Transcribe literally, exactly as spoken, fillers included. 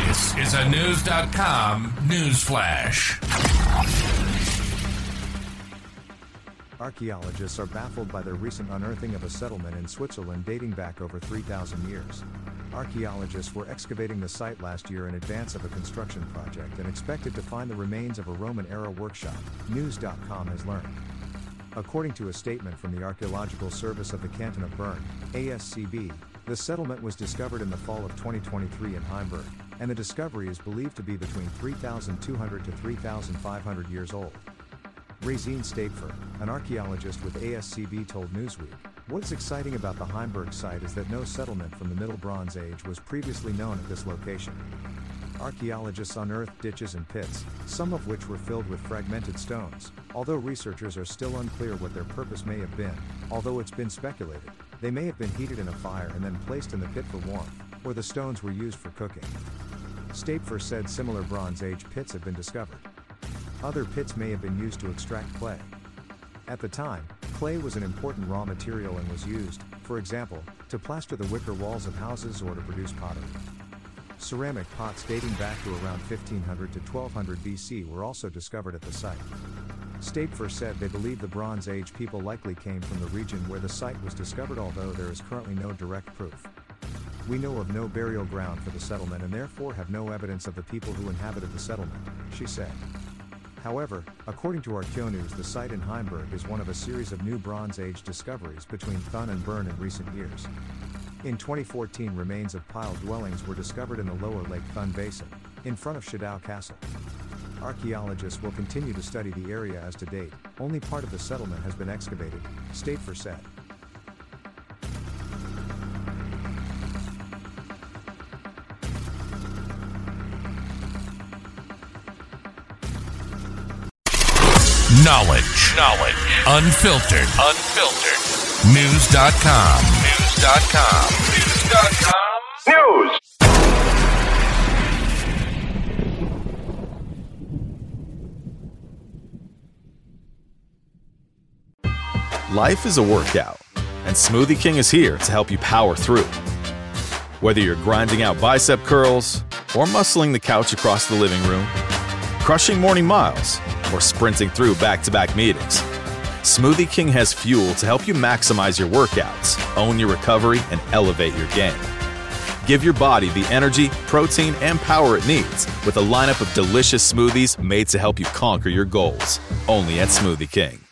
This is a News dot com news flash. Archaeologists are baffled by their recent unearthing of a settlement in Switzerland dating back over three thousand years. Archaeologists were excavating the site last year in advance of a construction project and expected to find the remains of a Roman-era workshop, News dot com has learned. According to a statement from the Archaeological Service of the Canton of Bern, A S C B, the settlement was discovered in the fall of twenty twenty-three in Heimberg, and the discovery is believed to be between three thousand two hundred to three thousand five hundred years old. Résine Stapfer, an archaeologist with A S C B, told Newsweek, "What is exciting about the Heimberg site is that no settlement from the Middle Bronze Age was previously known at this location." Archaeologists unearthed ditches and pits, some of which were filled with fragmented stones, although researchers are still unclear what their purpose may have been. Although it's been speculated, they may have been heated in a fire and then placed in the pit for warmth, or the stones were used for cooking. Stapfer said similar Bronze Age pits have been discovered. Other pits may have been used to extract clay. At the time, clay was an important raw material and was used, for example, to plaster the wicker walls of houses or to produce pottery. Ceramic pots dating back to around fifteen hundred to twelve hundred B C were also discovered at the site. Stapfer said they believe the Bronze Age people likely came from the region where the site was discovered, although there is currently no direct proof. "We know of no burial ground for the settlement and therefore have no evidence of the people who inhabited the settlement," she said. However, according to ArchaeoNews, the site in Heimberg is one of a series of new Bronze Age discoveries between Thun and Bern in recent years. In twenty fourteen, remains of pile dwellings were discovered in the lower Lake Thun Basin, in front of Schadau Castle. Archaeologists will continue to study the area as to date, only part of the settlement has been excavated, Stapfer said. Knowledge. Knowledge. Unfiltered. Unfiltered. News dot com. News dot com. News dot com. News. Life is a workout, and Smoothie King is here to help you power through. Whether you're grinding out bicep curls, or muscling the couch across the living room, crushing morning miles, or sprinting through back-to-back meetings, Smoothie King has fuel to help you maximize your workouts, own your recovery, and elevate your game. Give your body the energy, protein, and power it needs with a lineup of delicious smoothies made to help you conquer your goals. Only at Smoothie King.